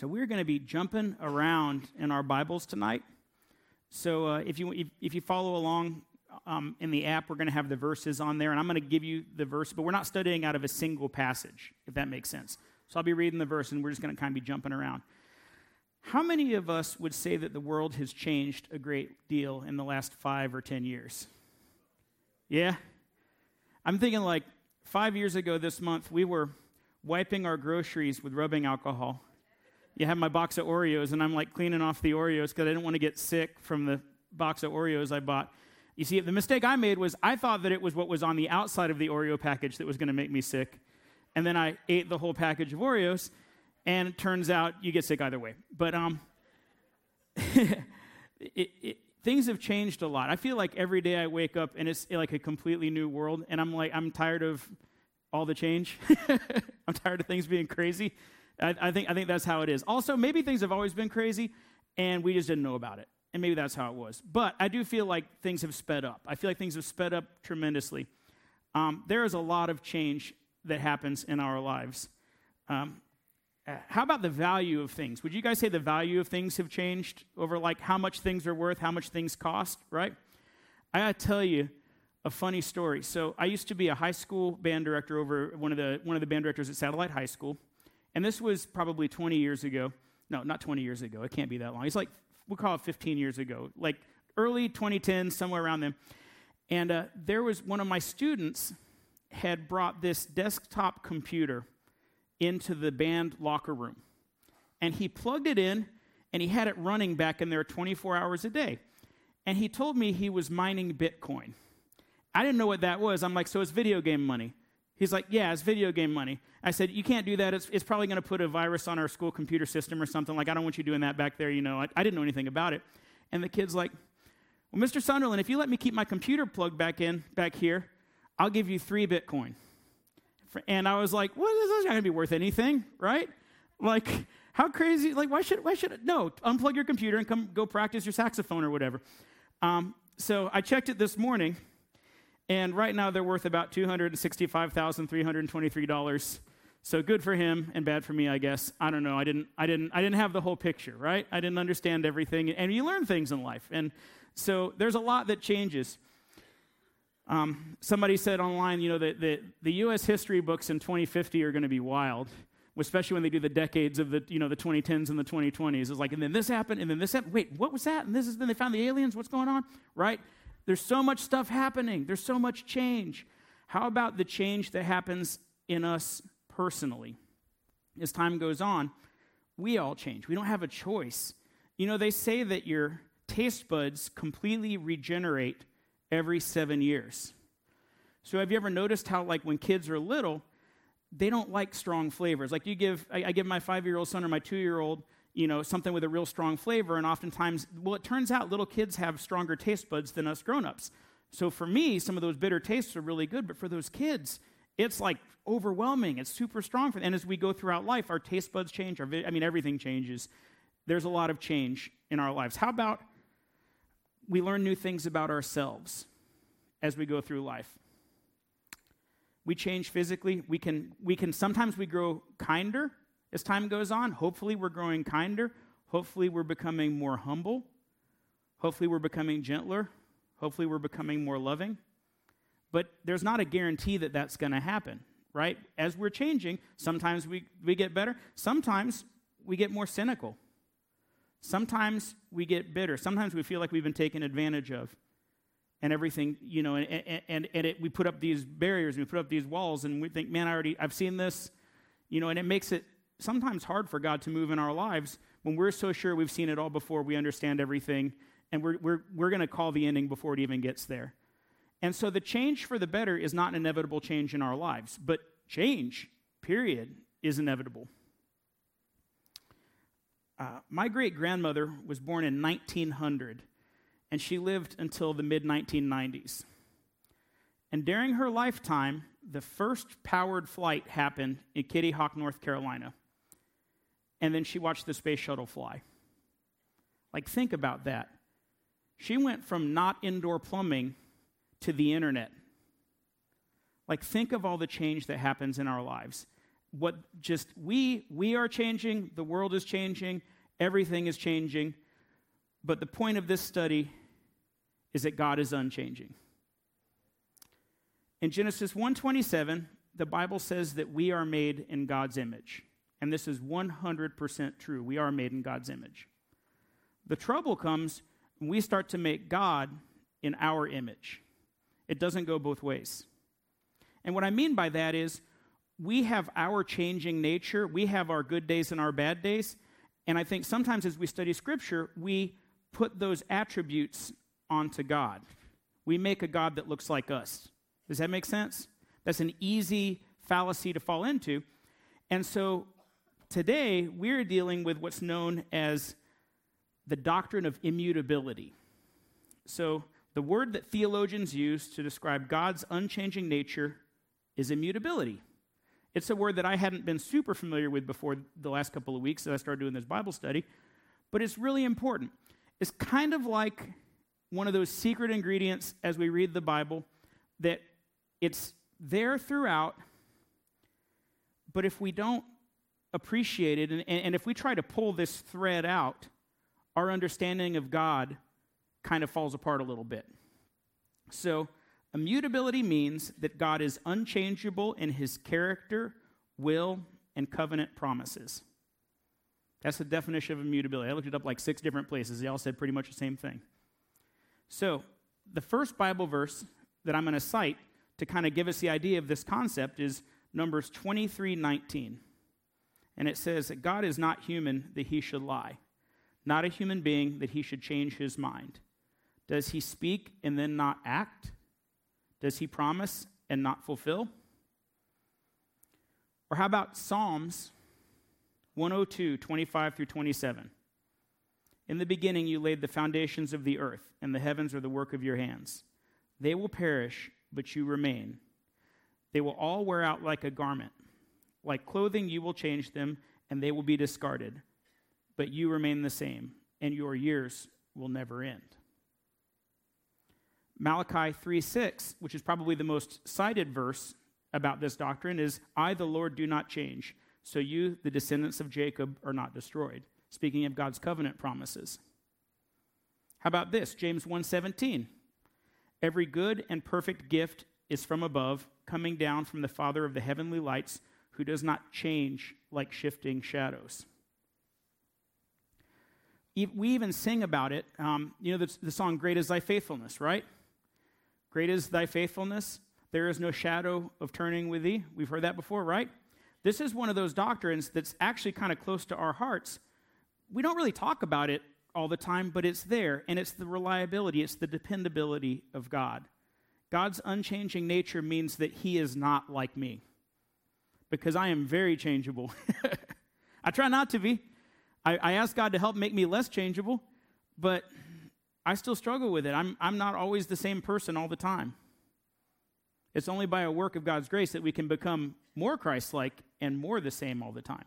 So we're going to be jumping around in our Bibles tonight. So if you follow along in the app, we're going to have the verses on there, and I'm going to give you the verse, but we're not studying out of a single passage, if that makes sense. So I'll be reading the verse, and we're just going to kind of be jumping around. How many of us would say that the world has changed a great deal in the last 5 or 10 years? Yeah? I'm thinking like 5 years ago this month, we were wiping our groceries with rubbing alcohol. You have my box of Oreos, and I'm like cleaning off the Oreos because I didn't want to get sick from the box of Oreos I bought. You see, the mistake I made was I thought that it was what was on the outside of the Oreo package that was going to make me sick. And then I ate the whole package of Oreos, and it turns out you get sick either way. But things have changed a lot. I feel like every day I wake up, and it's like a completely new world, and I'm tired of all the change. I'm tired of things being crazy. I think that's how it is. Also, maybe things have always been crazy, and we just didn't know about it. And maybe that's how it was. But I do feel like things have sped up. I feel like things have sped up tremendously. There is a lot of change that happens in our lives. How about the value of things? Would you guys say the value of things have changed over like how much things are worth, how much things cost, right? I got to tell you a funny story. So I used to be a high school band director over one of the band directors at Satellite High School. And this was probably 20 years ago. No, not 20 years ago. It can't be that long. It's like, we'll call it 15 years ago, like early 2010, somewhere around then. And there was one of my students had brought this desktop computer into the band locker room. And he plugged it in, and he had it running back in there 24 hours a day. And he told me he was mining Bitcoin. I didn't know what that was. I'm like, so it's video game money. He's like, yeah, it's video game money. I said, you can't do that. It's probably going to put a virus on our school computer system or something. Like, I don't want you doing that back there. You know, I didn't know anything about it. And the kid's like, well, Mr. Sunderland, if you let me keep my computer plugged back here, I'll give you 3 Bitcoin. And I was like, well, this is not going to be worth anything, right? Like, how crazy? Like, why should no, unplug your computer and go practice your saxophone or whatever. So I checked it this morning. And right now they're worth about $265,323. So good for him and bad for me, I guess. I don't know. I didn't have the whole picture, right? I didn't understand everything. And you learn things in life. And so there's a lot that changes. Somebody said online, you know, the U.S. history books in 2050 are going to be wild, especially when they do the decades of the 2010s and the 2020s. It's like, and then this happened, and then this happened. Wait, what was that? And then they found the aliens. What's going on? Right? There's so much stuff happening. There's so much change. How about the change that happens in us personally? As time goes on, we all change. We don't have a choice. You know, they say that your taste buds completely regenerate every 7 years. So have you ever noticed how, like, when kids are little, they don't like strong flavors? Like, I give my 5-year-old son or my 2-year-old, you know, something with a real strong flavor, and oftentimes, well, it turns out little kids have stronger taste buds than us grown-ups. So for me, some of those bitter tastes are really good, but for those kids, it's like overwhelming. It's super strong for them. And as we go throughout life, our taste buds change. Everything changes. There's a lot of change in our lives. How about we learn new things about ourselves as we go through life? We change physically. We can sometimes we grow kinder as time goes on. Hopefully we're growing kinder. Hopefully we're becoming more humble. Hopefully we're becoming gentler. Hopefully we're becoming more loving. But there's not a guarantee that that's going to happen, right? As we're changing, sometimes we get better. Sometimes we get more cynical. Sometimes we get bitter. Sometimes we feel like we've been taken advantage of. And everything, you know, we put up these barriers, we put up these walls, and we think, man, I've seen this, you know, and it makes it sometimes hard for God to move in our lives when we're so sure we've seen it all before, we understand everything, and we're going to call the ending before it even gets there. And so the change for the better is not an inevitable change in our lives, but change, period, is inevitable. My great-grandmother was born in 1900, and she lived until the mid-1990s. And during her lifetime, the first powered flight happened in Kitty Hawk, North Carolina. And then she watched the space shuttle fly. Like, think about that. She went from not indoor plumbing to the internet. Like, think of all the change that happens in our lives. we are changing, the world is changing, everything is changing, but the point of this study is that God is unchanging. In Genesis 1:27, the Bible says that we are made in God's image. And this is 100% true. We are made in God's image. The trouble comes when we start to make God in our image. It doesn't go both ways. And what I mean by that is we have our changing nature. We have our good days and our bad days. And I think sometimes as we study Scripture, we put those attributes onto God. We make a God that looks like us. Does that make sense? That's an easy fallacy to fall into. And so today, we're dealing with what's known as the doctrine of immutability. So the word that theologians use to describe God's unchanging nature is immutability. It's a word that I hadn't been super familiar with before the last couple of weeks as I started doing this Bible study, but it's really important. It's kind of like one of those secret ingredients as we read the Bible that it's there throughout, but if we don't appreciate it, and if we try to pull this thread out, our understanding of God kind of falls apart a little bit. So, immutability means that God is unchangeable in his character, will, and covenant promises. That's the definition of immutability. I looked it up like 6 different places. They all said pretty much the same thing. So, the first Bible verse that I'm going to cite to kind of give us the idea of this concept is Numbers 23:19. And it says that God is not human that he should lie, not a human being that he should change his mind. Does he speak and then not act? Does he promise and not fulfill? Or how about Psalms 102:25 through 27? In the beginning you laid the foundations of the earth, and the heavens are the work of your hands. They will perish, but you remain. They will all wear out like a garment. Like clothing, you will change them, and they will be discarded. But you remain the same, and your years will never end. Malachi 3:6, which is probably the most cited verse about this doctrine, is, I, the Lord, do not change, so you, the descendants of Jacob, are not destroyed. Speaking of God's covenant promises. How about this? James 1:17. Every good and perfect gift is from above, coming down from the Father of the heavenly lights, who does not change like shifting shadows. We even sing about it. The song, Great is Thy Faithfulness, right? Great is Thy faithfulness. There is no shadow of turning with Thee. We've heard that before, right? This is one of those doctrines that's actually kind of close to our hearts. We don't really talk about it all the time, but it's there, and it's the reliability, it's the dependability of God. God's unchanging nature means that He is not like me, because I am very changeable. I try not to be. I ask God to help make me less changeable, but I still struggle with it. I'm not always the same person all the time. It's only by a work of God's grace that we can become more Christ-like and more the same all the time.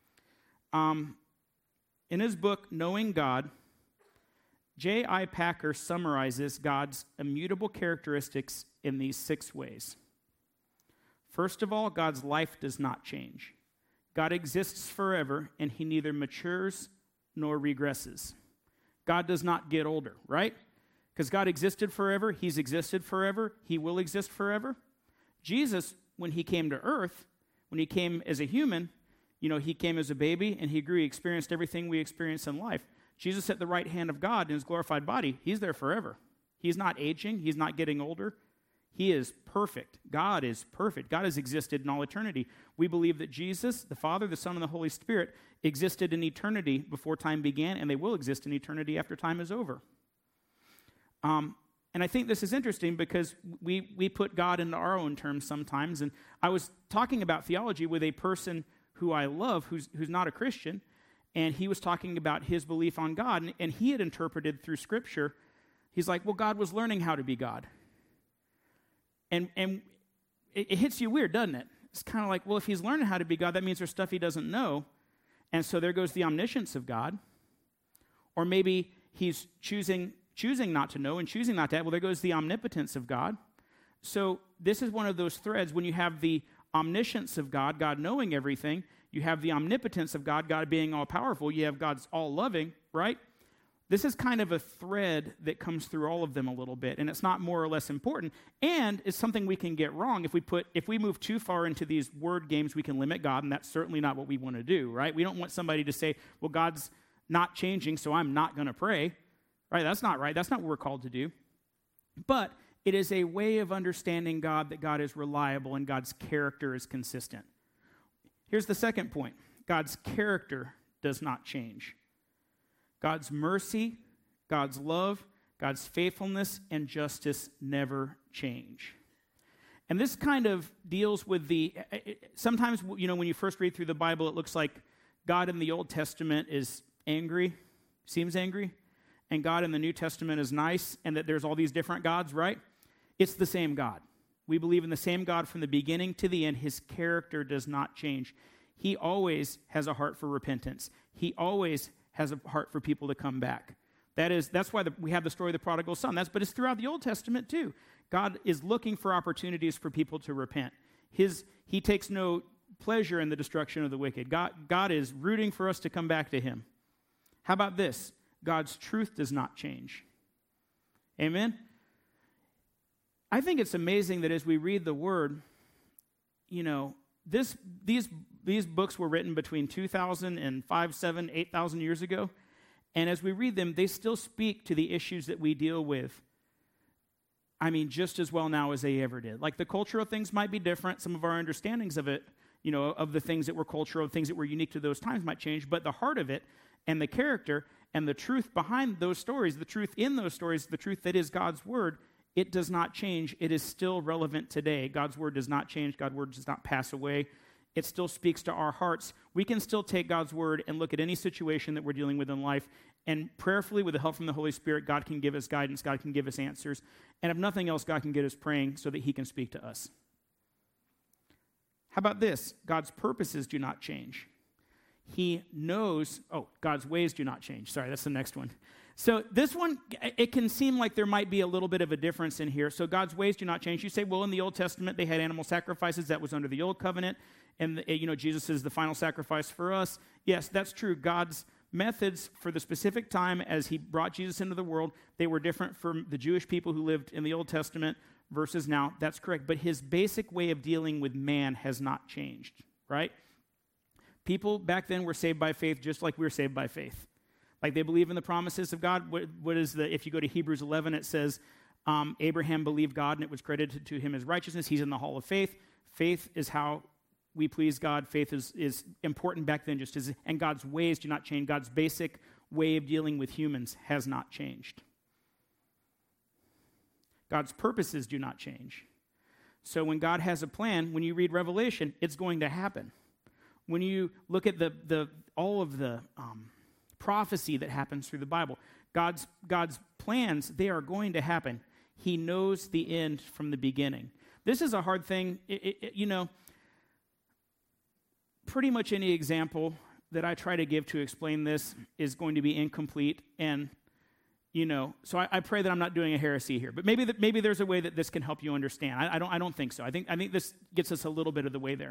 In his book, Knowing God, J.I. Packer summarizes God's immutable characteristics in these 6 ways. First of all, God's life does not change. God exists forever, and He neither matures nor regresses. God does not get older, right? Because God existed forever, He's existed forever, He will exist forever. Jesus, when He came to earth, when He came as a human, He came as a baby, and He grew, He experienced everything we experience in life. Jesus at the right hand of God in His glorified body, He's there forever. He's not aging, He's not getting older. He is perfect. God is perfect. God has existed in all eternity. We believe that Jesus, the Father, the Son, and the Holy Spirit existed in eternity before time began, and they will exist in eternity after time is over. And I think this is interesting because we put God into our own terms sometimes. And I was talking about theology with a person who I love, who's not a Christian, and he was talking about his belief on God, and he had interpreted through Scripture. He's like, well, God was learning how to be God. And it hits you weird, doesn't it? It's kind of like, well, if He's learning how to be God, that means there's stuff He doesn't know. And so there goes the omniscience of God. Or maybe He's choosing not to know and choosing not to have. Well, there goes the omnipotence of God. So this is one of those threads when you have the omniscience of God, God knowing everything. You have the omnipotence of God, God being all-powerful. You have God's all-loving, right? This is kind of a thread that comes through all of them a little bit, and it's not more or less important, and it's something we can get wrong. If we move too far into these word games, we can limit God, and that's certainly not what we want to do, right? We don't want somebody to say, well, God's not changing, so I'm not going to pray, right? That's not right. That's not what we're called to do. But it is a way of understanding God, that God is reliable and God's character is consistent. Here's the second point. God's character does not change. God's mercy, God's love, God's faithfulness, and justice never change. And this kind of deals with sometimes, when you first read through the Bible, it looks like God in the Old Testament is angry, seems angry, and God in the New Testament is nice, and that there's all these different gods, right? It's the same God. We believe in the same God from the beginning to the end. His character does not change. He always has a heart for repentance. He always has a heart for people to come back. That's why we have the story of the prodigal son. But it's throughout the Old Testament too. God is looking for opportunities for people to repent. He takes no pleasure in the destruction of the wicked. God is rooting for us to come back to him. How about this? God's truth does not change. Amen? I think it's amazing that as we read the Word, these books were written between 2,000 and 5, 7, 8,000 years ago. And as we read them, they still speak to the issues that we deal with, just as well now as they ever did. Like the cultural things might be different. Some of our understandings of it, of the things that were cultural, things that were unique to those times might change. But the heart of it and the character and the truth behind those stories, the truth in those stories, the truth that is God's Word, it does not change. It is still relevant today. God's Word does not change. God's Word does not pass away. It still speaks to our hearts. We can still take God's Word and look at any situation that we're dealing with in life, and prayerfully, with the help from the Holy Spirit, God can give us guidance. God can give us answers. And if nothing else, God can get us praying so that he can speak to us. How about this? God's purposes do not change. He knows, God's ways do not change. Sorry, that's the next one. So this one, it can seem like there might be a little bit of a difference in here. So God's ways do not change. You say, well, in the Old Testament, they had animal sacrifices. That was under the Old Covenant. And, Jesus is the final sacrifice for us. Yes, that's true. God's methods for the specific time as he brought Jesus into the world, they were different from the Jewish people who lived in the Old Testament versus now. That's correct. But his basic way of dealing with man has not changed, right? People back then were saved by faith just like we're saved by faith. Like they believe in the promises of God. If you go to Hebrews 11, it says, Abraham believed God and it was credited to him as righteousness. He's in the hall of faith. Faith is how we please God. Faith is important back then, and God's ways do not change. God's basic way of dealing with humans has not changed. God's purposes do not change. So when God has a plan, when you read Revelation, it's going to happen. When you look at all of the prophecy that happens through the Bible, God's plans, they are going to happen. He knows the end from the beginning. This is a hard thing. Pretty much any example that I try to give to explain this is going to be incomplete, and so I pray that I'm not doing a heresy here. But maybe there's a way that this can help you understand. I don't think so. I think this gets us a little bit of the way there.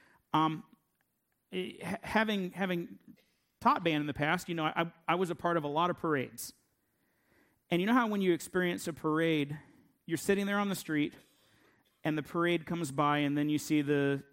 Having taught band in the past, I was a part of a lot of parades, and you know how when you experience a parade, you're sitting there on the street, and the parade comes by, and then you see the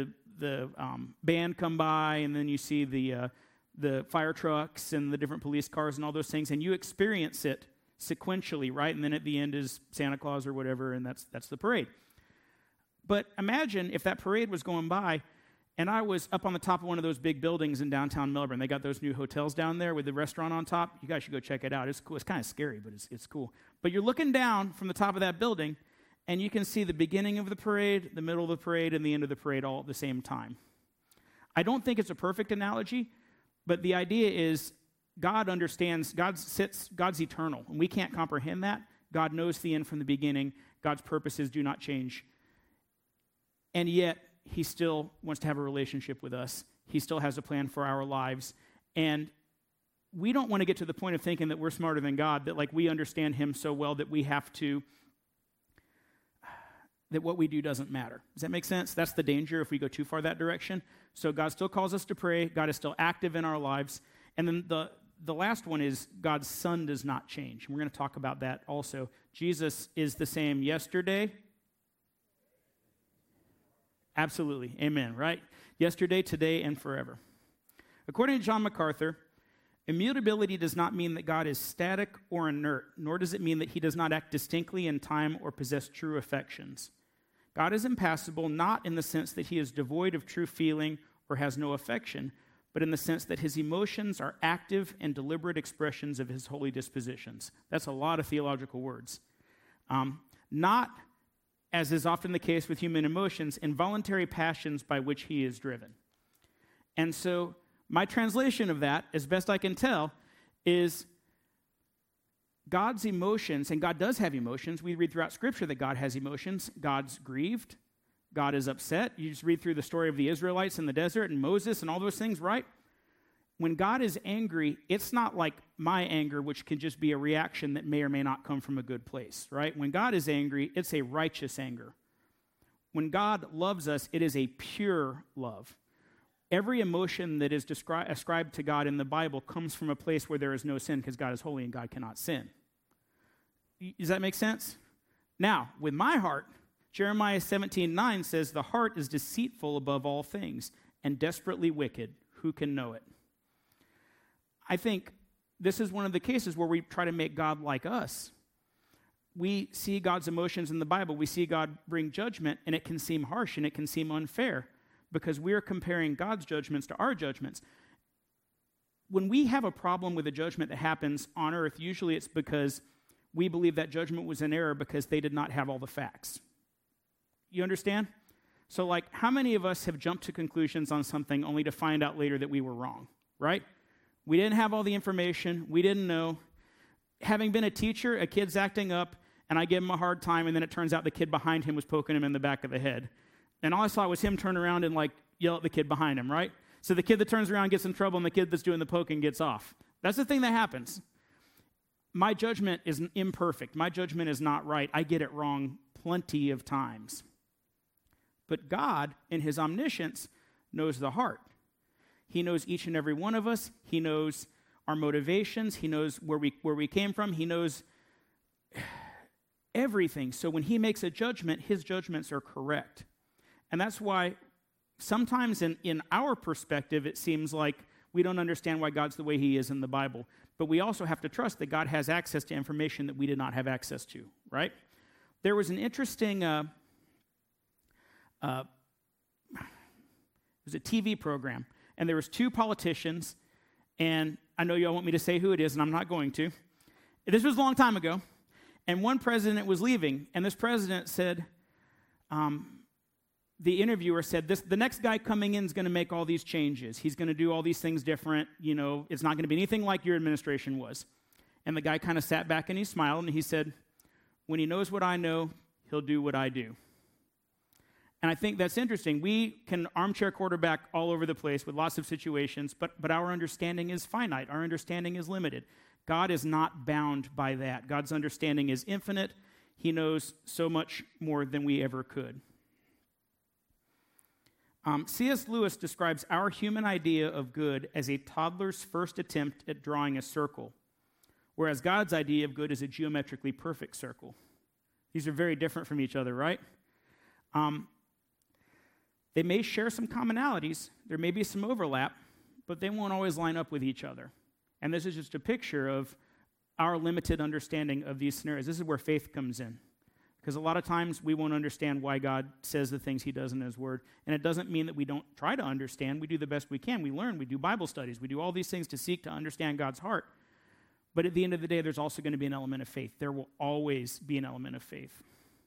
band come by, and then you see the fire trucks and the different police cars and all those things, and you experience it sequentially, right? And then at the end is Santa Claus or whatever, and that's the parade. But imagine if that parade was going by, and I was up on the top of one of those big buildings in downtown Melbourne. They got those new hotels down there with the restaurant on top. You guys should go check it out. It's cool. It's kind of scary, but it's cool. But you're looking down from the top of that building, and you can see the beginning of the parade, the middle of the parade, and the end of the parade all at the same time. I don't think it's a perfect analogy, but the idea is God understands, God's eternal, and we can't comprehend that. God knows the end from the beginning. God's purposes do not change. And yet, he still wants to have a relationship with us. He still has a plan for our lives. And we don't want to get to the point of thinking that we're smarter than God, that we understand him so well that we have to that what we do doesn't matter. Does that make sense? That's the danger if we go too far that direction. So God still calls us to pray. God is still active in our lives. And then the last one is God's Son does not change. And we're going to talk about that also. Jesus is the same yesterday. Absolutely. Amen, right? Yesterday, today, and forever. According to John MacArthur, immutability does not mean that God is static or inert, nor does it mean that he does not act distinctly in time or possess true affections. God is impassible not in the sense that he is devoid of true feeling or has no affection, but in the sense that his emotions are active and deliberate expressions of his holy dispositions. That's a lot of theological words. Not, as is often the case with human emotions, involuntary passions by which he is driven. And so my translation of that, as best I can tell, is God's emotions, and God does have emotions. We read throughout Scripture that God has emotions. God's grieved. God is upset. You just read through the story of the Israelites in the desert and Moses and all those things, right? When God is angry, it's not like my anger, which can just be a reaction that may or may not come from a good place, right? When God is angry, it's a righteous anger. When God loves us, it is a pure love. Every emotion that is ascribed to God in the Bible comes from a place where there is no sin because God is holy and God cannot sin. Does that make sense? Now, with my heart, Jeremiah 17:9 says, "The heart is deceitful above all things and desperately wicked. Who can know it?" I think this is one of the cases where we try to make God like us. We see God's emotions in the Bible. We see God bring judgment, and it can seem harsh and it can seem unfair because we're comparing God's judgments to our judgments. When we have a problem with a judgment that happens on earth, usually it's because we believe that judgment was in error because they did not have all the facts. You understand? So, like, how many of us have jumped to conclusions on something only to find out later that we were wrong, right? We didn't have all the information. We didn't know. Having been a teacher, a kid's acting up, and I give him a hard time, and then it turns out the kid behind him was poking him in the back of the head. And all I saw was him turn around and, like, yell at the kid behind him, right? So the kid that turns around gets in trouble, and the kid that's doing the poking gets off. That's the thing that happens. My judgment is imperfect. My judgment is not right. I get it wrong plenty of times. But God, in his omniscience, knows the heart. He knows each and every one of us. He knows our motivations. He knows where we came from. He knows everything. So when he makes a judgment, his judgments are correct. And that's why sometimes in our perspective, it seems like we don't understand why God's the way he is in the Bible. But we also have to trust that God has access to information that we did not have access to, right? There was an interesting, it was a TV program, and there was two politicians, and I know y'all want me to say who it is, and I'm not going to. This was a long time ago, and one president was leaving, and this president said, the interviewer said, the next guy coming in is going to make all these changes. He's going to do all these things different. You know, it's not going to be anything like your administration was. And the guy kind of sat back and he smiled and he said, when he knows what I know, he'll do what I do. And I think that's interesting. We can armchair quarterback all over the place with lots of situations, but our understanding is finite. Our understanding is limited. God is not bound by that. God's understanding is infinite. He knows so much more than we ever could. C.S. Lewis describes our human idea of good as a toddler's first attempt at drawing a circle, whereas God's idea of good is a geometrically perfect circle. These are very different from each other, right? They may share some commonalities. There may be some overlap, but they won't always line up with each other. And this is just a picture of our limited understanding of these scenarios. This is where faith comes in. Because a lot of times we won't understand why God says the things he does in his word. And it doesn't mean that we don't try to understand. We do the best we can. We learn. We do Bible studies. We do all these things to seek to understand God's heart. But at the end of the day, there's also going to be an element of faith. There will always be an element of faith.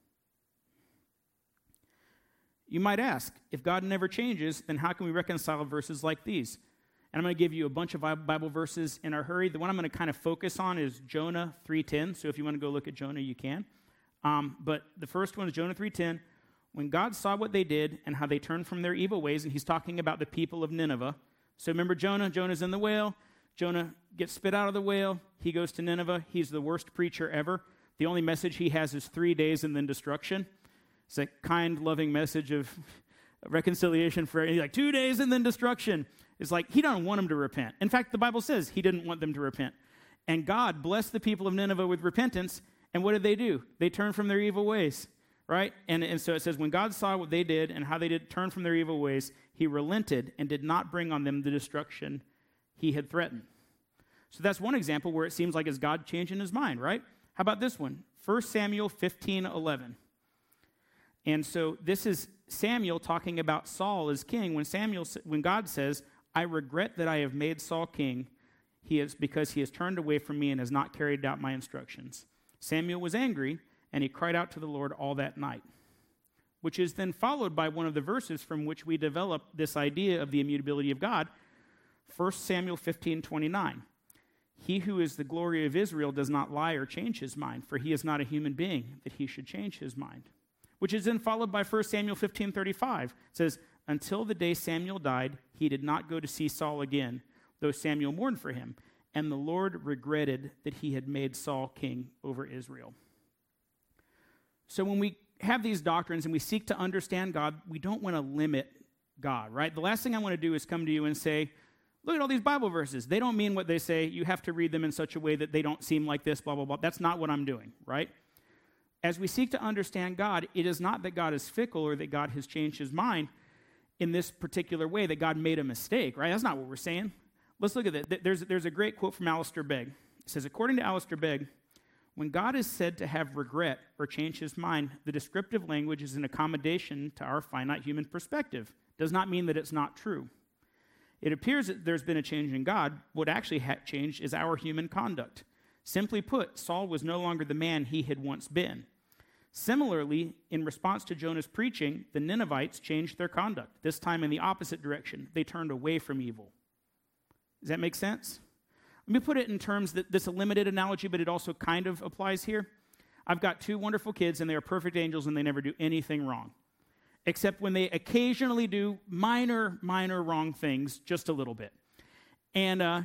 You might ask, if God never changes, then how can we reconcile verses like these? And I'm going to give you a bunch of Bible verses in a hurry. The one I'm going to kind of focus on is Jonah 3:10. So if you want to go look at Jonah, you can. But the first one is Jonah 3:10. When God saw what they did and how they turned from their evil ways, and he's talking about the people of Nineveh. So remember Jonah? Jonah's in the whale. Jonah gets spit out of the whale. He goes to Nineveh. He's the worst preacher ever. The only message he has is 3 days and then destruction. It's a kind, loving message of reconciliation for like 2 days and then destruction. It's like he don't want them to repent. In fact, the Bible says he didn't want them to repent. And God blessed the people of Nineveh with repentance. And what did they do? They turned from their evil ways, right? And so it says, when God saw what they did and how they did turn from their evil ways, he relented and did not bring on them the destruction he had threatened. So that's one example where it seems like is God changing his mind, right? How about this one? 1 Samuel 15:11. And so this is Samuel talking about Saul as king. When God says, I regret that I have made Saul king, because he has turned away from me and has not carried out my instructions. Samuel was angry, and he cried out to the Lord all that night, which is then followed by one of the verses from which we develop this idea of the immutability of God, 1 Samuel 15:29. He who is the glory of Israel does not lie or change his mind, for he is not a human being that he should change his mind. Which is then followed by 1 Samuel 15:35. It says, until the day Samuel died, he did not go to see Saul again, though Samuel mourned for him. And the Lord regretted that he had made Saul king over Israel. So when we have these doctrines and we seek to understand God, we don't want to limit God, right? The last thing I want to do is come to you and say, look at all these Bible verses. They don't mean what they say. You have to read them in such a way that they don't seem like this, blah, blah, blah. That's not what I'm doing, right? As we seek to understand God, it is not that God is fickle or that God has changed his mind in this particular way, that God made a mistake, right? That's not what we're saying. Let's look at it. There's a great quote from Alistair Begg. It says, according to Alistair Begg, when God is said to have regret or change his mind, the descriptive language is an accommodation to our finite human perspective. Does not mean that it's not true. It appears that there's been a change in God. What actually changed is our human conduct. Simply put, Saul was no longer the man he had once been. Similarly, in response to Jonah's preaching, the Ninevites changed their conduct, this time in the opposite direction. They turned away from evil. Does that make sense? Let me put it in terms that this is a limited analogy, but it also kind of applies here. I've got 2 wonderful kids, and they are perfect angels, and they never do anything wrong, except when they occasionally do minor wrong things, just a little bit. And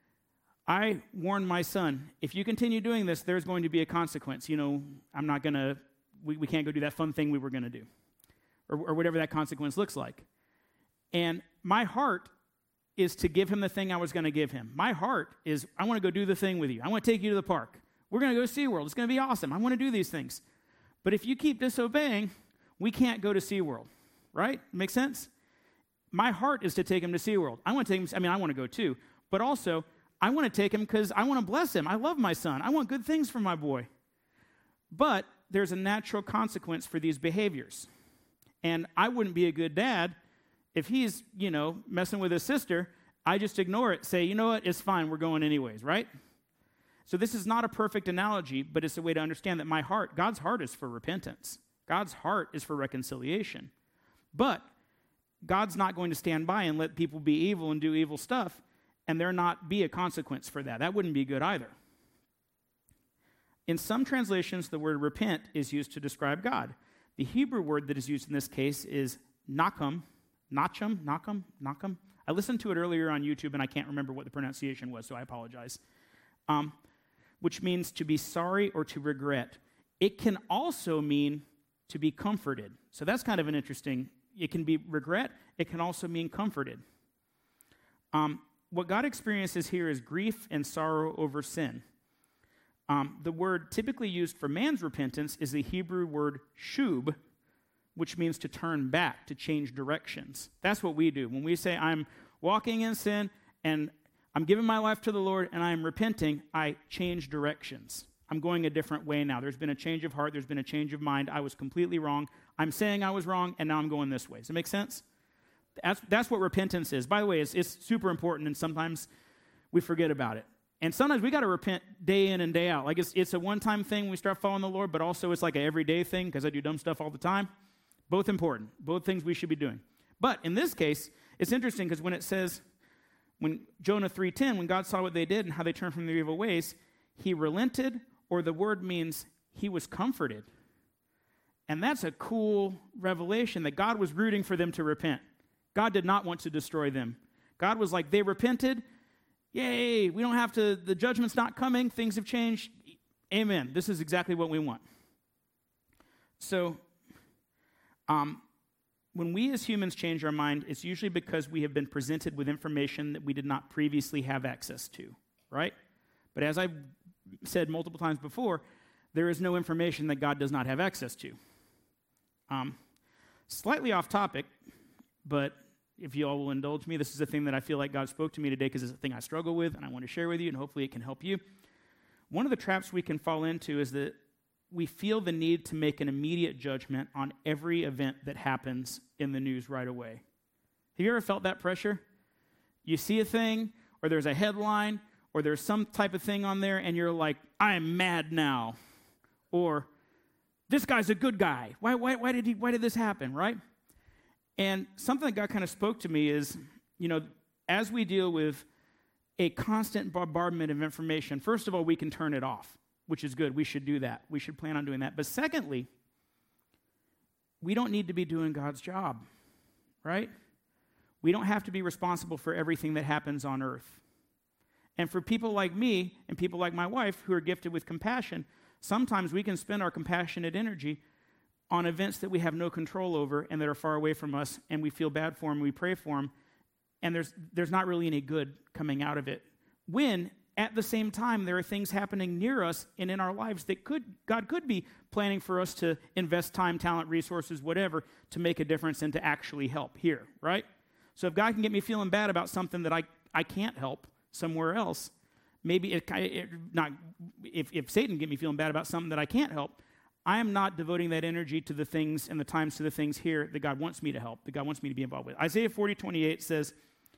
I warned my son, if you continue doing this, there's going to be a consequence. You know, I'm not going to, we can't go do that fun thing we were going to do, or whatever that consequence looks like. And my heart is to give him the thing I was going to give him. My heart is, I want to go do the thing with you. I want to take you to the park. We're going to go to SeaWorld. It's going to be awesome. I want to do these things. But if you keep disobeying, we can't go to SeaWorld, right? Make sense? My heart is to take him to SeaWorld. I want to take him, I want to go too, but also I want to take him because I want to bless him. I love my son. I want good things for my boy. But there's a natural consequence for these behaviors. And I wouldn't be a good dad if he's, messing with his sister. I just ignore it, say, you know what, it's fine, we're going anyways, right? So this is not a perfect analogy, but it's a way to understand that God's heart is for repentance. God's heart is for reconciliation. But God's not going to stand by and let people be evil and do evil stuff, and there not be a consequence for that. That wouldn't be good either. In some translations, the word repent is used to describe God. The Hebrew word that is used in this case is nachum. I listened to it earlier on YouTube, and I can't remember what the pronunciation was, so I apologize. Which means to be sorry or to regret. It can also mean to be comforted. So that's kind of an interesting, it can be regret, it can also mean comforted. What God experiences here is grief and sorrow over sin. The word typically used for man's repentance is the Hebrew word shub, which means to turn back, to change directions. That's what we do. When we say, I'm walking in sin, and I'm giving my life to the Lord, and I am repenting, I change directions. I'm going a different way now. There's been a change of heart. There's been a change of mind. I was completely wrong. I'm saying I was wrong, and now I'm going this way. Does that make sense? That's what repentance is. By the way, it's super important, and sometimes we forget about it. And sometimes we got to repent day in and day out. Like it's a one-time thing when we start following the Lord, but also it's like an everyday thing because I do dumb stuff all the time. Both important. Both things we should be doing. But in this case, it's interesting because when it says, when Jonah 3:10, when God saw what they did and how they turned from their evil ways, he relented, or the word means he was comforted. And that's a cool revelation that God was rooting for them to repent. God did not want to destroy them. God was like, they repented. Yay, we don't have to, the judgment's not coming. Things have changed. Amen. This is exactly what we want. So When we as humans change our mind, it's usually because we have been presented with information that we did not previously have access to, right? But as I've said multiple times before, there is no information that God does not have access to. Slightly off topic, but if you all will indulge me, this is a thing that I feel like God spoke to me today because it's a thing I struggle with and I want to share with you, and hopefully it can help you. One of the traps we can fall into is that we feel the need to make an immediate judgment on every event that happens in the news right away. Have you ever felt that pressure? You see a thing, or there's a headline, or there's some type of thing on there, and you're like, I am mad now. Or, this guy's a good guy. Why did this happen, right? And something that God kind of spoke to me is, as we deal with a constant bombardment of information, first of all, we can turn it off, which is good. We should do that. We should plan on doing that. But secondly, we don't need to be doing God's job, right? We don't have to be responsible for everything that happens on earth. And for people like me and people like my wife who are gifted with compassion, sometimes we can spend our compassionate energy on events that we have no control over and that are far away from us, and we feel bad for them, we pray for them, and there's not really any good coming out of it. When, at the same time, there are things happening near us and in our lives that God could be planning for us to invest time, talent, resources, whatever, to make a difference and to actually help here, right? So if God can get me feeling bad about something that I can't help somewhere else, maybe if Satan can get me feeling bad about something that I can't help, I am not devoting that energy to the things and the times to the things here that God wants me to help, that God wants me to be involved with. Isaiah 40:28 says,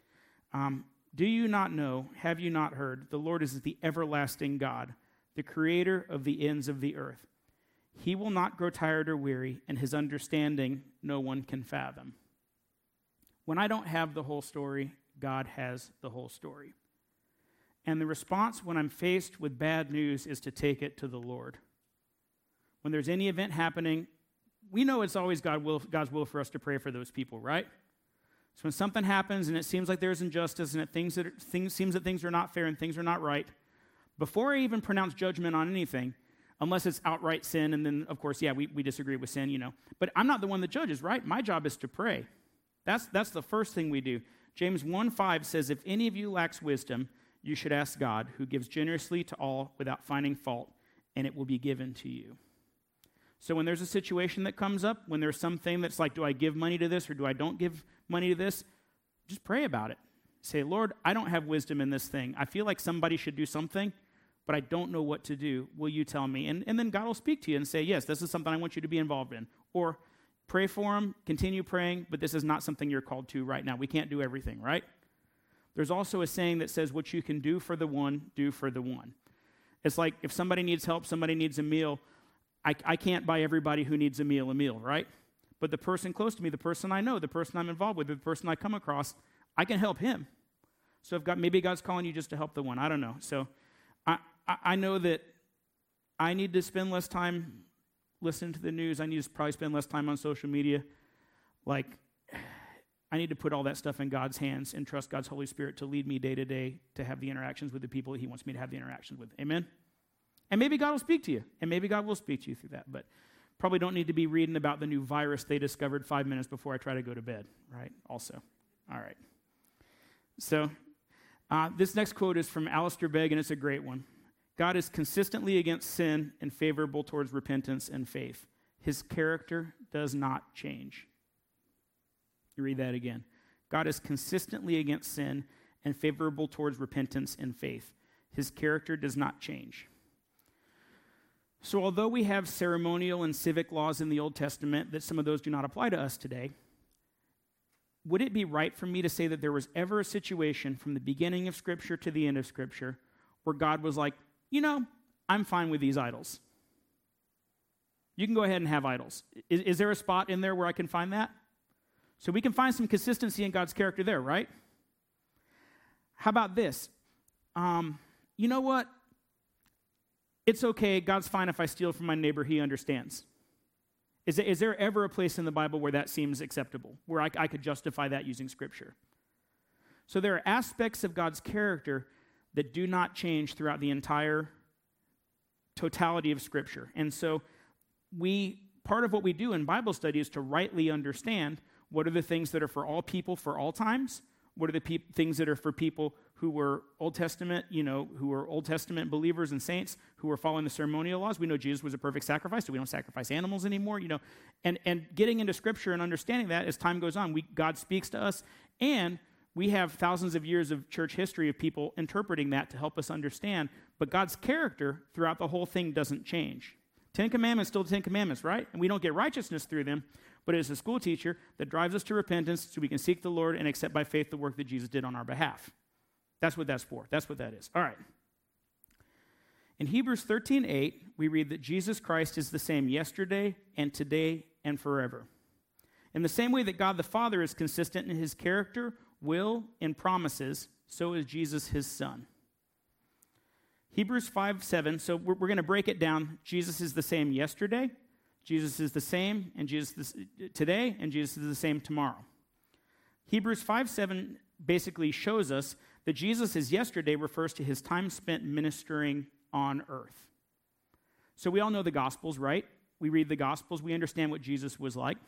do you not know, have you not heard, the Lord is the everlasting God, the creator of the ends of the earth. He will not grow tired or weary, and his understanding no one can fathom. When I don't have the whole story, God has the whole story. And the response when I'm faced with bad news is to take it to the Lord. When there's any event happening, we know it's always God's will for us to pray for those people, right? So when something happens and it seems like there's injustice and seems that things are not fair and things are not right, before I even pronounce judgment on anything, unless it's outright sin, and then, of course, we disagree with sin, But I'm not the one that judges, right? My job is to pray. That's the first thing we do. James 1:5 says, if any of you lacks wisdom, you should ask God, who gives generously to all without finding fault, and it will be given to you. So when there's a situation that comes up, when there's something that's like, do I give money to this or do I don't give money to this? Just pray about it. Say, Lord, I don't have wisdom in this thing. I feel like somebody should do something, but I don't know what to do. Will you tell me? And then God will speak to you and say, yes, this is something I want you to be involved in. Or pray for them, continue praying, but this is not something you're called to right now. We can't do everything, right? There's also a saying that says, what you can do for the one, do for the one. It's like if somebody needs help, somebody needs a meal, I can't buy everybody who needs a meal, right? But the person close to me, the person I know, the person I'm involved with, the person I come across, I can help him. So if maybe God's calling you just to help the one. I don't know. So I know that I need to spend less time listening to the news. I need to probably spend less time on social media. I need to put all that stuff in God's hands and trust God's Holy Spirit to lead me day to day to have the interactions with the people He wants me to have the interactions with. Amen? And maybe God will speak to you, and maybe God will speak to you through that, but probably don't need to be reading about the new virus they discovered 5 minutes before I try to go to bed, right? Also. All right. So this next quote is from Alistair Begg, and it's a great one. God is consistently against sin and favorable towards repentance and faith. His character does not change. You read that again. God is consistently against sin and favorable towards repentance and faith. His character does not change. So although we have ceremonial and civic laws in the Old Testament, that some of those do not apply to us today, would it be right for me to say that there was ever a situation from the beginning of Scripture to the end of Scripture where God was like, I'm fine with these idols. You can go ahead and have idols. Is there a spot in there where I can find that? So we can find some consistency in God's character there, right? How about this? You know what? It's okay. God's fine if I steal from my neighbor. He understands. Is there ever a place in the Bible where that seems acceptable, where I could justify that using Scripture? So there are aspects of God's character that do not change throughout the entire totality of Scripture. And so we part of what we do in Bible study is to rightly understand what are the things that are for all people for all times, what are the things that are for people who were Old Testament, who were Old Testament believers and saints, who were following the ceremonial laws. We know Jesus was a perfect sacrifice, so we don't sacrifice animals anymore, And getting into Scripture and understanding that as time goes on, God speaks to us, and we have thousands of years of church history of people interpreting that to help us understand, but God's character throughout the whole thing doesn't change. 10 Commandments, still the 10 Commandments, right? And we don't get righteousness through them, but it's a school teacher that drives us to repentance so we can seek the Lord and accept by faith the work that Jesus did on our behalf. That's what that's for. That's what that is. All right. In Hebrews 13:8, we read that Jesus Christ is the same yesterday and today and forever. In the same way that God the Father is consistent in his character, will, and promises, so is Jesus his Son. Hebrews 5:7, so we're going to break it down. Jesus is the same yesterday, Jesus is the same, and Jesus is today, and Jesus is the same tomorrow. Hebrews 5:7 basically shows us that Jesus is yesterday refers to his time spent ministering on earth. So we all know the Gospels, right? We read the Gospels, we understand what Jesus was like.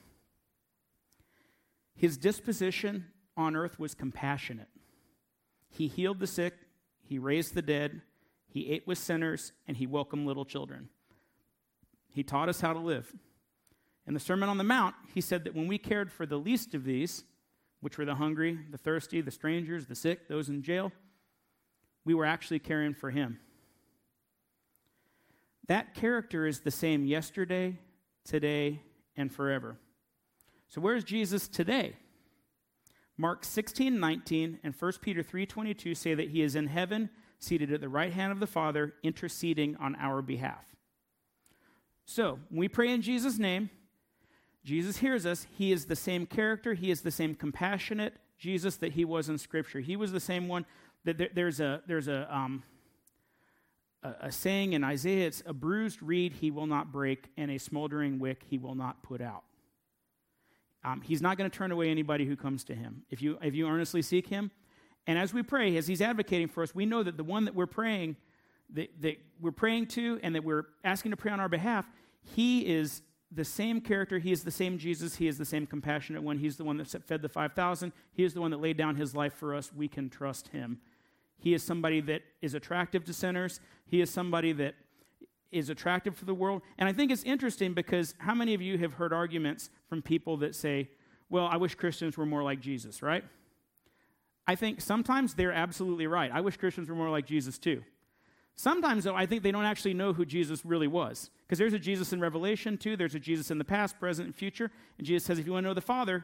His disposition on earth was compassionate. He healed the sick, he raised the dead, he ate with sinners, and he welcomed little children. He taught us how to live. In the Sermon on the Mount, he said that when we cared for the least of these, which were the hungry, the thirsty, the strangers, the sick, those in jail, we were actually caring for him. That character is the same yesterday, today, and forever. So where's Jesus today? Mark 16:19 and 1 Peter 3:22 say that he is in heaven, seated at the right hand of the Father, interceding on our behalf. So, when we pray in Jesus' name, Jesus hears us. He is the same character. He is the same compassionate Jesus that he was in Scripture. He was the same one. That there's a saying in Isaiah, it's a bruised reed he will not break, and a smoldering wick he will not put out. He's not going to turn away anybody who comes to him. If you earnestly seek him, and as we pray, as he's advocating for us, we know that the one that we're praying, that we're praying to, and that we're asking to pray on our behalf, he is the same character. He is the same Jesus. He is the same compassionate one. He's the one that fed the 5,000. He is the one that laid down his life for us. We can trust him. He is somebody that is attractive to sinners. He is somebody that is attractive for the world. And I think it's interesting because how many of you have heard arguments from people that say, well, I wish Christians were more like Jesus, right? I think sometimes they're absolutely right. I wish Christians were more like Jesus too. Sometimes, though, I think they don't actually know who Jesus really was. Because there's a Jesus in Revelation too. There's a Jesus in the past, present, and future. And Jesus says, if you want to know the Father,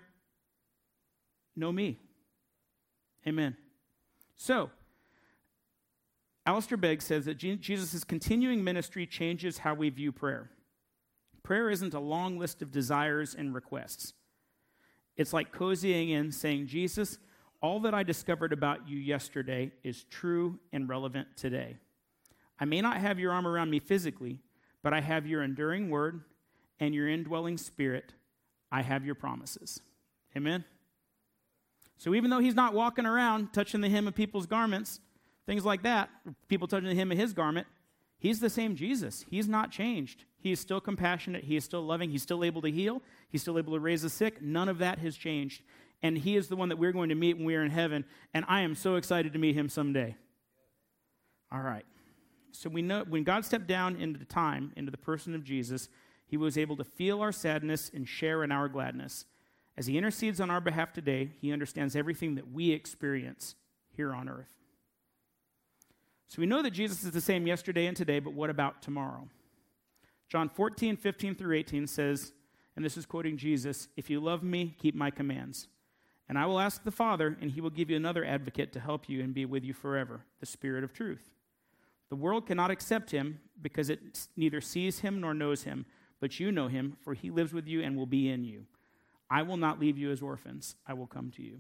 know me. Amen. So, Alistair Begg says that Jesus' continuing ministry changes how we view prayer. Prayer isn't a long list of desires and requests. It's like cozying in, saying, Jesus, all that I discovered about you yesterday is true and relevant today. I may not have your arm around me physically, but I have your enduring word and your indwelling spirit. I have your promises. Amen? So even though he's not walking around touching the hem of people's garments, things like that, people touching the hem of his garment, he's the same Jesus. He's not changed. He is still compassionate. He is still loving. He's still able to heal. He's still able to raise the sick. None of that has changed. And he is the one that we're going to meet when we are in heaven. And I am so excited to meet him someday. All right. So we know when God stepped down into time, into the person of Jesus, he was able to feel our sadness and share in our gladness. As he intercedes on our behalf today, he understands everything that we experience here on earth. So we know that Jesus is the same yesterday and today, but what about tomorrow? John 14:15-18 says, and this is quoting Jesus, if you love me, keep my commands. And I will ask the Father, and he will give you another advocate to help you and be with you forever, the Spirit of truth. The world cannot accept him because it neither sees him nor knows him, but you know him, for he lives with you and will be in you. I will not leave you as orphans. I will come to you.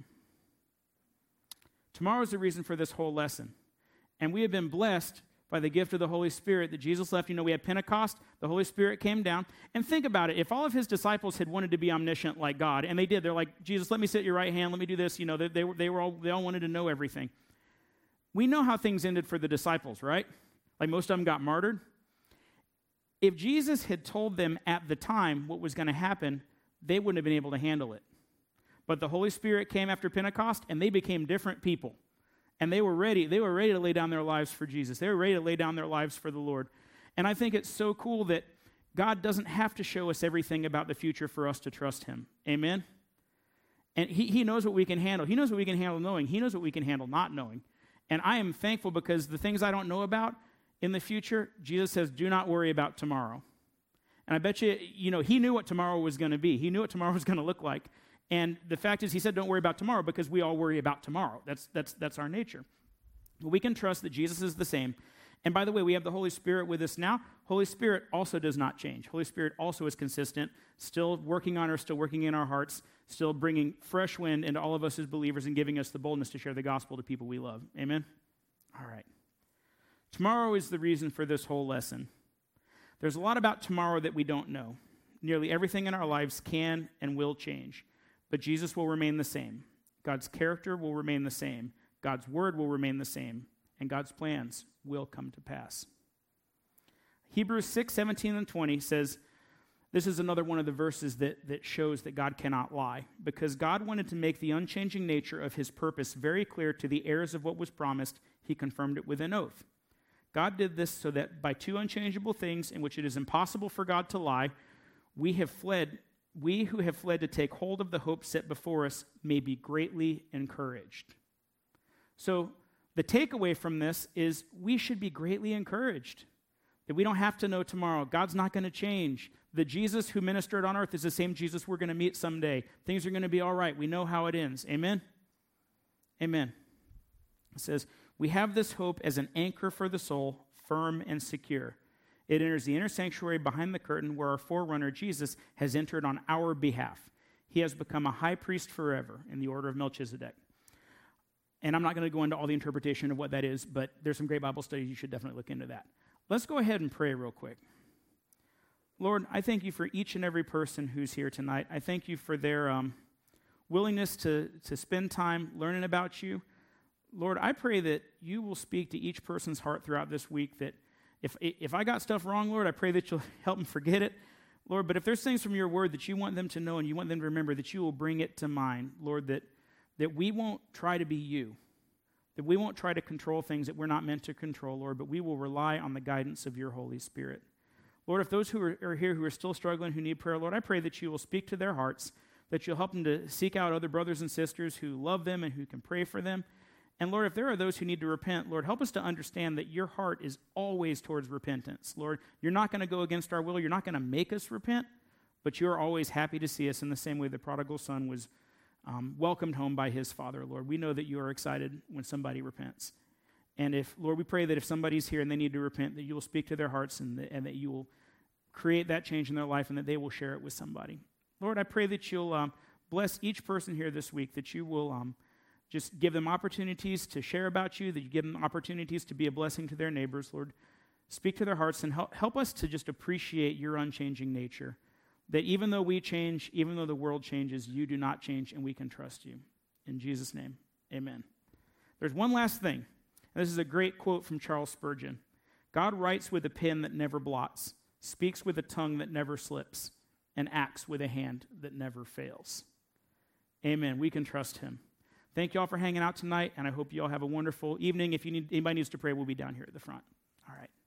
Tomorrow is the reason for this whole lesson. And we have been blessed by the gift of the Holy Spirit that Jesus left. You know, we had Pentecost, the Holy Spirit came down. And think about it. If all of his disciples had wanted to be omniscient like God, and they did, they're like, Jesus, let me sit at your right hand, let me do this. You know, they all wanted to know everything. We know how things ended for the disciples, right? Like most of them got martyred. If Jesus had told them at the time what was going to happen, they wouldn't have been able to handle it. But the Holy Spirit came after Pentecost, and they became different people. And they were ready. They were ready to lay down their lives for Jesus. They were ready to lay down their lives for the Lord. And I think it's so cool that God doesn't have to show us everything about the future for us to trust him. Amen? And he knows what we can handle. He knows what we can handle knowing. He knows what we can handle not knowing. And I am thankful because the things I don't know about in the future, Jesus says, do not worry about tomorrow. And I bet you, he knew what tomorrow was going to be. He knew what tomorrow was going to look like. And the fact is, he said, don't worry about tomorrow because we all worry about tomorrow. That's our nature. But we can trust that Jesus is the same. And by the way, we have the Holy Spirit with us now. Holy Spirit also does not change. Holy Spirit also is consistent, still working on us, still working in our hearts, still bringing fresh wind into all of us as believers and giving us the boldness to share the gospel to people we love. Amen? All right. Tomorrow is the reason for this whole lesson. There's a lot about tomorrow that we don't know. Nearly everything in our lives can and will change. But Jesus will remain the same. God's character will remain the same. God's word will remain the same. And God's plans will come to pass. Hebrews 6:17 and 20 says, this is another one of the verses that shows that God cannot lie. Because God wanted to make the unchanging nature of his purpose very clear to the heirs of what was promised, he confirmed it with an oath. God did this so that by two unchangeable things in which it is impossible for God to lie, we who have fled to take hold of the hope set before us may be greatly encouraged. So the takeaway from this is we should be greatly encouraged that we don't have to know tomorrow. God's not going to change. The Jesus who ministered on earth is the same Jesus we're going to meet someday. Things are going to be all right. We know how it ends. Amen? Amen. It says, we have this hope as an anchor for the soul, firm and secure. It enters the inner sanctuary behind the curtain where our forerunner, Jesus, has entered on our behalf. He has become a high priest forever in the order of Melchizedek. And I'm not going to go into all the interpretation of what that is, but there's some great Bible studies. You should definitely look into that. Let's go ahead and pray real quick. Lord, I thank you for each and every person who's here tonight. I thank you for their willingness to spend time learning about you. Lord, I pray that you will speak to each person's heart throughout this week, that if I got stuff wrong, Lord, I pray that you'll help them forget it. Lord, but if there's things from your word that you want them to know and you want them to remember, that you will bring it to mind, Lord, that we won't try to be you, that we won't try to control things that we're not meant to control, Lord, but we will rely on the guidance of your Holy Spirit. Lord, if those who are here who are still struggling, who need prayer, Lord, I pray that you will speak to their hearts, that you'll help them to seek out other brothers and sisters who love them and who can pray for them. And Lord, if there are those who need to repent, Lord, help us to understand that your heart is always towards repentance. Lord, you're not going to go against our will. You're not going to make us repent, but you're always happy to see us in the same way the prodigal son was welcomed home by his father, Lord. We know that you are excited when somebody repents. And Lord, we pray that if somebody's here and they need to repent, that you will speak to their hearts and that you will create that change in their life and that they will share it with somebody. Lord, I pray that you'll bless each person here this week, that you will just give them opportunities to share about you, that you give them opportunities to be a blessing to their neighbors. Lord, speak to their hearts and help us to just appreciate your unchanging nature, that even though we change, even though the world changes, you do not change and we can trust you. In Jesus' name, amen. There's one last thing. And this is a great quote from Charles Spurgeon. God writes with a pen that never blots, speaks with a tongue that never slips, and acts with a hand that never fails. Amen. We can trust him. Thank you all for hanging out tonight, and I hope you all have a wonderful evening. If anybody needs to pray, we'll be down here at the front. All right.